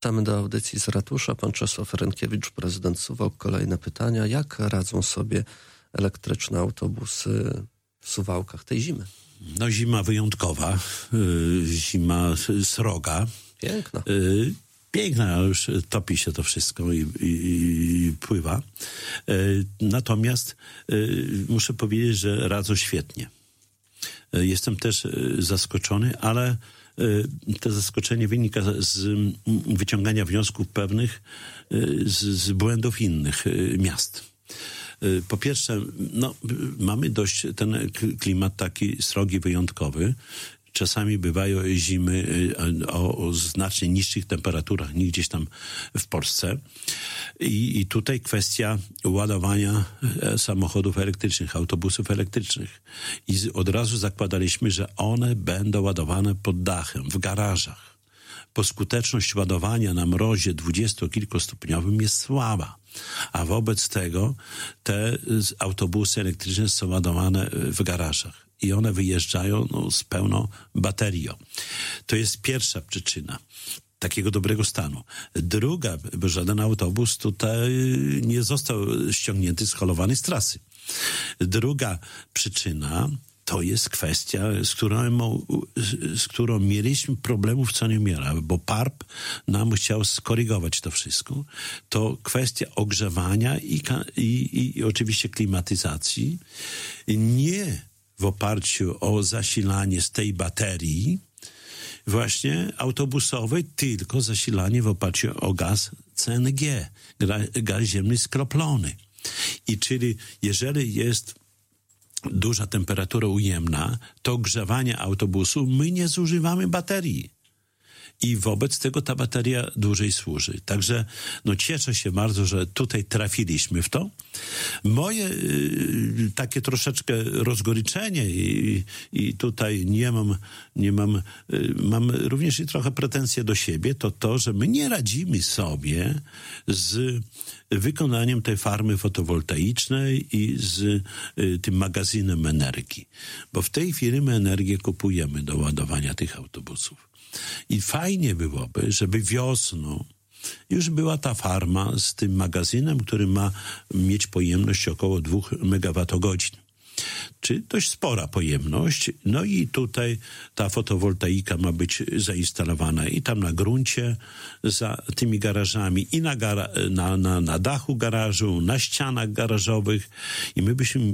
Wracamy do audycji z ratusza. Pan Czesław Rynkiewicz, prezydent Suwałk. Kolejne pytania. Jak radzą sobie elektryczne autobusy w Suwałkach tej zimy? No zima wyjątkowa, zima sroga. Piękna. Piękna, ale już topi się to wszystko i pływa. Natomiast muszę powiedzieć, że radzą świetnie. Jestem też zaskoczony, ale to zaskoczenie wynika z wyciągania wniosków pewnych z błędów innych miast. Po pierwsze, mamy dość ten klimat taki srogi, wyjątkowy. Czasami bywają zimy o znacznie niższych temperaturach niż gdzieś tam w Polsce. I tutaj kwestia ładowania samochodów elektrycznych, autobusów elektrycznych. I od razu zakładaliśmy, że one będą ładowane pod dachem, w garażach. Bo skuteczność ładowania na mrozie 20-kilkostopniowym jest słaba. A wobec tego te autobusy elektryczne są ładowane w garażach. I one wyjeżdżają z pełną baterią. To jest pierwsza przyczyna takiego dobrego stanu. Druga, bo żaden autobus tutaj nie został ściągnięty, scholowany z trasy. Druga przyczyna to jest kwestia, z którą mieliśmy problemów co niemiara, bo PARP nam chciał skorygować to wszystko. To kwestia ogrzewania i oczywiście klimatyzacji. Nie w oparciu o zasilanie z tej baterii właśnie autobusowej, tylko zasilanie w oparciu o gaz CNG, gaz ziemny skroplony. I czyli jeżeli jest duża temperatura ujemna, to ogrzewanie autobusu my nie zużywamy baterii. I wobec tego ta bateria dłużej służy. Także cieszę się bardzo, że tutaj trafiliśmy w to. Moje takie troszeczkę rozgoryczenie i tutaj mam również i trochę pretensje do siebie, to, że my nie radzimy sobie z wykonaniem tej farmy fotowoltaicznej i z tym magazynem energii. Bo w tej chwili my energię kupujemy do ładowania tych autobusów. I fajnie byłoby, żeby wiosną już była ta farma z tym magazynem, który ma mieć pojemność około 2 megawattogodzin. Czy dość spora pojemność. No i tutaj ta fotowoltaika ma być zainstalowana i tam na gruncie za tymi garażami i na dachu garażu, na ścianach garażowych i my byśmy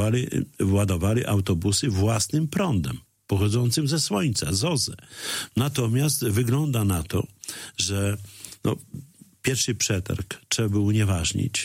ładowali autobusy własnym prądem pochodzącym ze słońca, z OZE. Natomiast wygląda na to, że pierwszy przetarg trzeba było unieważnić.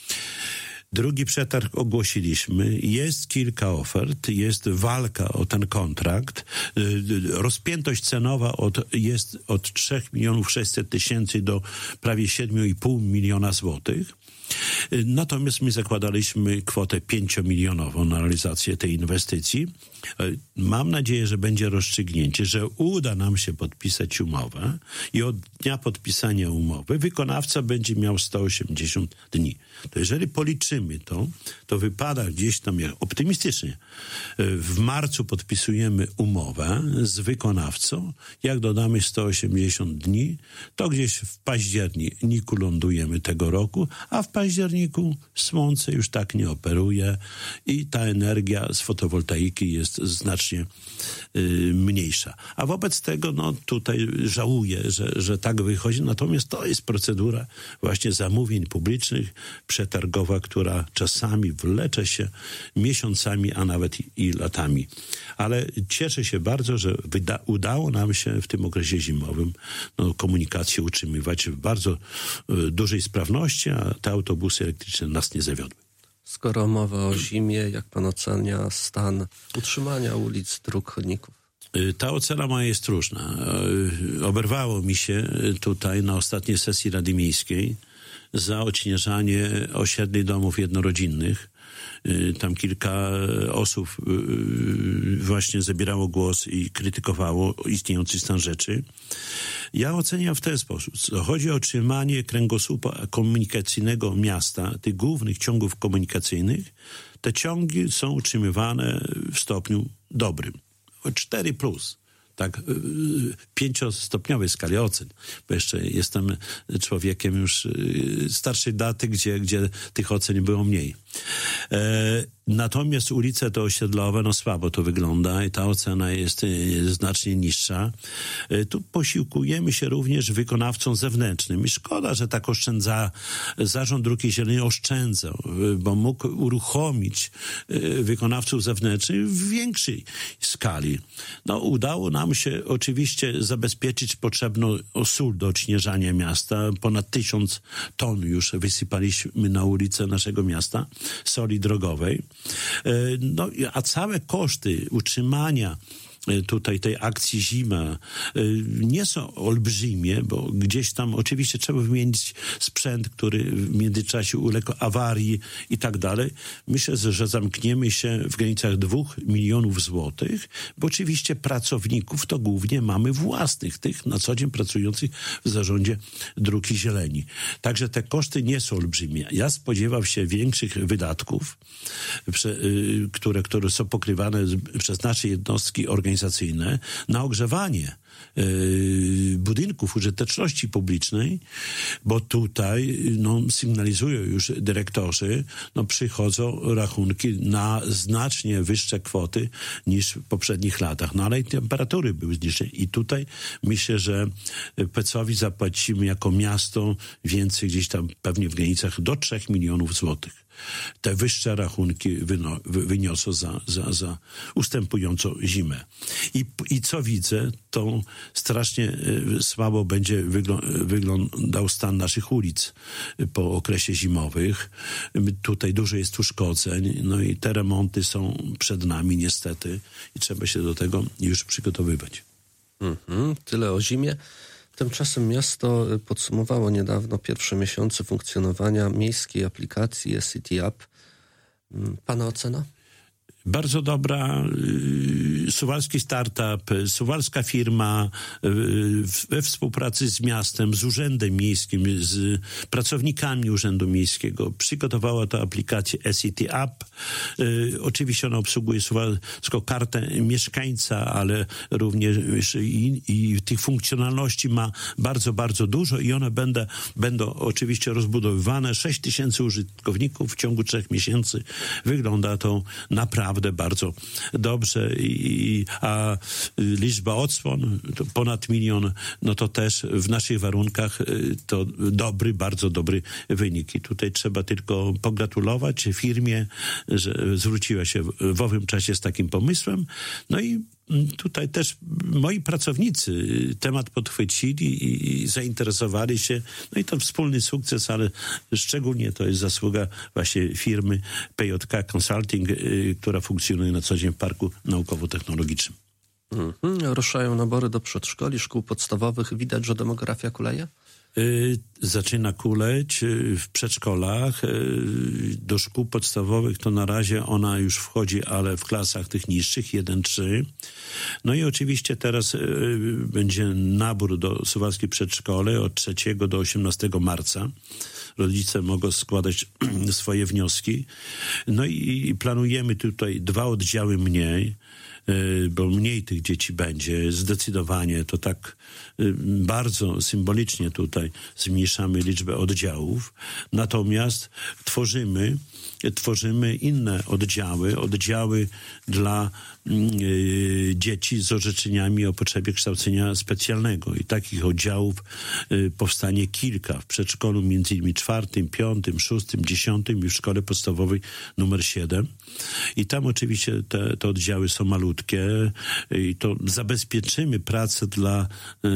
Drugi przetarg ogłosiliśmy. Jest kilka ofert, jest walka o ten kontrakt. Rozpiętość cenowa jest od 3 600 000 do prawie 7,5 miliona złotych. Natomiast my zakładaliśmy kwotę 5-milionową na realizację tej inwestycji. Mam nadzieję, że będzie rozstrzygnięcie, że uda nam się podpisać umowę i od dnia podpisania umowy wykonawca będzie miał 180 dni. To jeżeli policzymy to wypada gdzieś tam optymistycznie. W marcu podpisujemy umowę z wykonawcą. Jak dodamy 180 dni, to gdzieś w październiku lądujemy tego roku, a w październiku słońce już tak nie operuje i ta energia z fotowoltaiki jest znacznie mniejsza. A wobec tego tutaj żałuję, że tak wychodzi. Natomiast to jest procedura właśnie zamówień publicznych, przetargowa, która czasami wlecze się miesiącami, a nawet i latami. Ale cieszę się bardzo, że udało nam się w tym okresie zimowym komunikację utrzymywać w bardzo dużej sprawności, a te autobusy elektryczne nas nie zawiodły. Skoro mowa o zimie, jak pan ocenia stan utrzymania ulic, dróg, chodników? Ta ocena moja jest różna. Oberwało mi się tutaj na ostatniej sesji Rady Miejskiej za odśnieżanie osiedli domów jednorodzinnych. Tam kilka osób właśnie zabierało głos i krytykowało istniejący stan rzeczy. Ja oceniam w ten sposób. Chodzi o utrzymanie kręgosłupa komunikacyjnego miasta, tych głównych ciągów komunikacyjnych. Te ciągi są utrzymywane w stopniu dobrym. 4+. tak, 5-stopniowej skali ocen, bo jeszcze jestem człowiekiem już starszej daty, gdzie tych ocen było mniej. Natomiast ulice te osiedlowe, no słabo to wygląda i ta ocena jest znacznie niższa. Tu posiłkujemy się również wykonawcą zewnętrznym i szkoda, że tak Zarząd Dróg Zielonych oszczędzał, bo mógł uruchomić wykonawców zewnętrznych w większej skali. No udało nam się oczywiście zabezpieczyć potrzebną sól do odśnieżania miasta. Ponad 1000 ton już wysypaliśmy na ulicę naszego miasta soli drogowej. No, a całe koszty utrzymania tutaj tej akcji Zima nie są olbrzymie, bo gdzieś tam oczywiście trzeba wymienić sprzęt, który w międzyczasie uległ awarii i tak dalej. Myślę, że zamkniemy się w granicach 2 milionów złotych, bo oczywiście pracowników to głównie mamy własnych, tych na co dzień pracujących w zarządzie Dróg Zieleni. Także te koszty nie są olbrzymie. Ja spodziewam się większych wydatków, które są pokrywane przez nasze jednostki organizacyjne na ogrzewanie budynków użyteczności publicznej, bo tutaj sygnalizują już dyrektorzy, przychodzą rachunki na znacznie wyższe kwoty niż w poprzednich latach. No ale i temperatury były niższe. I tutaj myślę, że Pec-owi zapłacimy jako miasto więcej, gdzieś tam pewnie w granicach do 3 milionów złotych. Te wyższe rachunki wyniosą za ustępującą zimę. I co widzę, to strasznie słabo będzie wyglądał stan naszych ulic po okresie zimowych. Tutaj dużo jest uszkodzeń, no i te remonty są przed nami niestety i trzeba się do tego już przygotowywać. Tyle o zimie. Tymczasem miasto podsumowało niedawno pierwsze miesiące funkcjonowania miejskiej aplikacji eCity App. Pana ocena? Bardzo dobra, suwalski startup, suwalska firma we współpracy z miastem, z urzędem miejskim, z pracownikami Urzędu Miejskiego przygotowała tę aplikację eCity App. Oczywiście ona obsługuje suwalską kartę mieszkańca, ale również i tych funkcjonalności ma bardzo, bardzo dużo i one będą oczywiście rozbudowywane. 6000 użytkowników w ciągu 3 miesięcy. Wygląda to naprawdę bardzo dobrze, a liczba odsłon to ponad 1 milion, no to też w naszych warunkach to bardzo dobry wynik. I tutaj trzeba tylko pogratulować firmie, że zwróciła się w owym czasie z takim pomysłem. No i tutaj też moi pracownicy temat podchwycili i zainteresowali się. No i to wspólny sukces, ale szczególnie to jest zasługa właśnie firmy PJK Consulting, która funkcjonuje na co dzień w Parku Naukowo-Technologicznym. Ruszają nabory do przedszkoli, szkół podstawowych. Widać, że demografia kuleje? Zaczyna kuleć w przedszkolach. Do szkół podstawowych to na razie ona już wchodzi, ale w klasach tych niższych, 1-3. No i oczywiście teraz będzie nabór do suwalskiej przedszkole od 3 do 18 marca. Rodzice mogą składać swoje wnioski. No i planujemy tutaj 2 oddziały mniej, bo mniej tych dzieci będzie. Zdecydowanie to tak bardzo symbolicznie tutaj zmniejszamy liczbę oddziałów. Natomiast tworzymy inne oddziały dla dzieci z orzeczeniami o potrzebie kształcenia specjalnego. I takich oddziałów powstanie kilka w przedszkolu, między innymi 4., 5., 6., 10. i w szkole podstawowej numer 7. I tam oczywiście te oddziały są malutkie i to zabezpieczymy pracę dla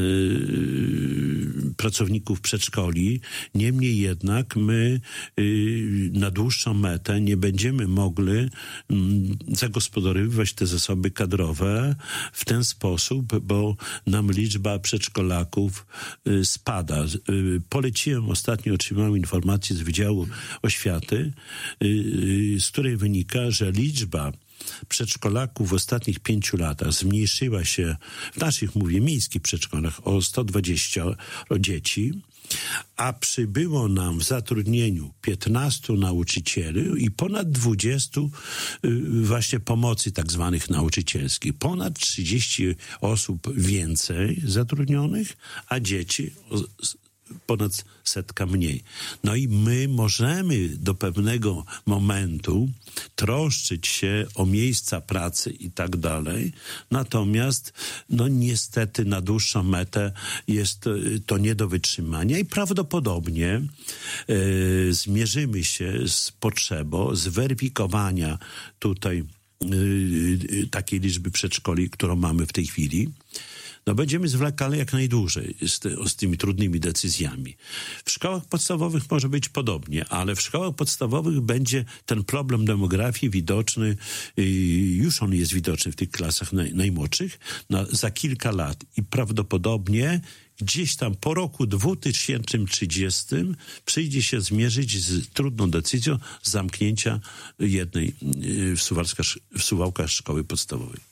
pracowników przedszkoli. Niemniej jednak my na dłuższą metę nie będziemy mogli zagospodarowywać te zasoby kadrowe w ten sposób, bo nam liczba przedszkolaków spada. Ostatnio otrzymałem informację z Wydziału Oświaty, z której wynika, że liczba przedszkolaków w ostatnich 5 latach zmniejszyła się, w naszych, mówię, miejskich przedszkolach, o 120 dzieci, a przybyło nam w zatrudnieniu 15 nauczycieli i ponad 20 właśnie pomocy tak zwanych nauczycielskich. Ponad 30 osób więcej zatrudnionych, a dzieci ponad 100 mniej. No i my możemy do pewnego momentu troszczyć się o miejsca pracy i tak dalej, natomiast no niestety na dłuższą metę jest to nie do wytrzymania i prawdopodobnie zmierzymy się z potrzebą zweryfikowania tutaj takiej liczby przedszkoli, którą mamy w tej chwili. No będziemy zwlekali jak najdłużej z tymi trudnymi decyzjami. W szkołach podstawowych może być podobnie, ale w szkołach podstawowych będzie ten problem demografii widoczny, już on jest widoczny w tych klasach najmłodszych, za kilka lat i prawdopodobnie gdzieś tam po roku 2030 przyjdzie się zmierzyć z trudną decyzją zamknięcia jednej w Suwałkach szkoły podstawowej.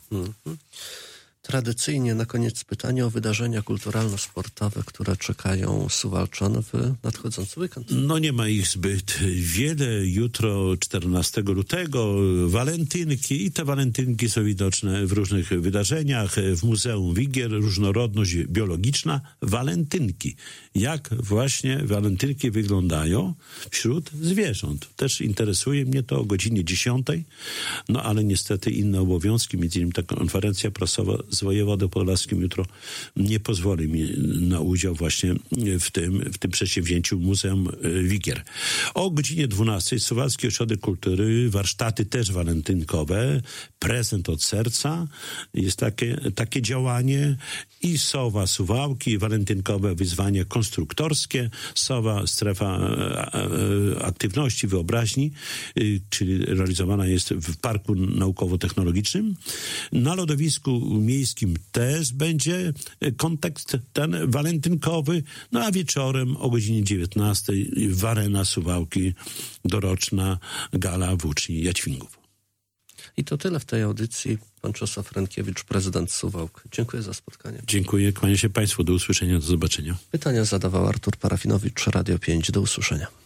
Tradycyjnie na koniec pytanie o wydarzenia kulturalno-sportowe, które czekają Suwałczan w nadchodzący weekend. No nie ma ich zbyt wiele. Jutro 14 lutego walentynki i te walentynki są widoczne w różnych wydarzeniach. W Muzeum Wigier różnorodność biologiczna. Walentynki. Jak właśnie walentynki wyglądają wśród zwierząt. Też interesuje mnie to o godzinie 10. No ale niestety inne obowiązki, między innymi ta konferencja prasowa z wojewodą podlaskim jutro nie pozwoli mi na udział właśnie w tym przedsięwzięciu Muzeum Wigier. O godzinie 12 Suwalski Ośrodek Kultury, warsztaty też walentynkowe, prezent od serca, jest takie działanie i Sowa Suwałki, walentynkowe wyzwanie konstruktorskie, Sowa strefa aktywności, wyobraźni, czyli realizowana jest w Parku Naukowo-Technologicznym. Na lodowisku miejskim też będzie kontekst ten walentynkowy, no a wieczorem o godzinie 19 Warena Suwałki, doroczna gala włóczni Jaćwingów. I to tyle w tej audycji. Pan Czesław Rękiewicz, prezydent Suwałk. Dziękuję za spotkanie. Dziękuję, kłaniam się Państwu. Do usłyszenia, do zobaczenia. Pytania zadawał Artur Parafinowicz, Radio 5. Do usłyszenia.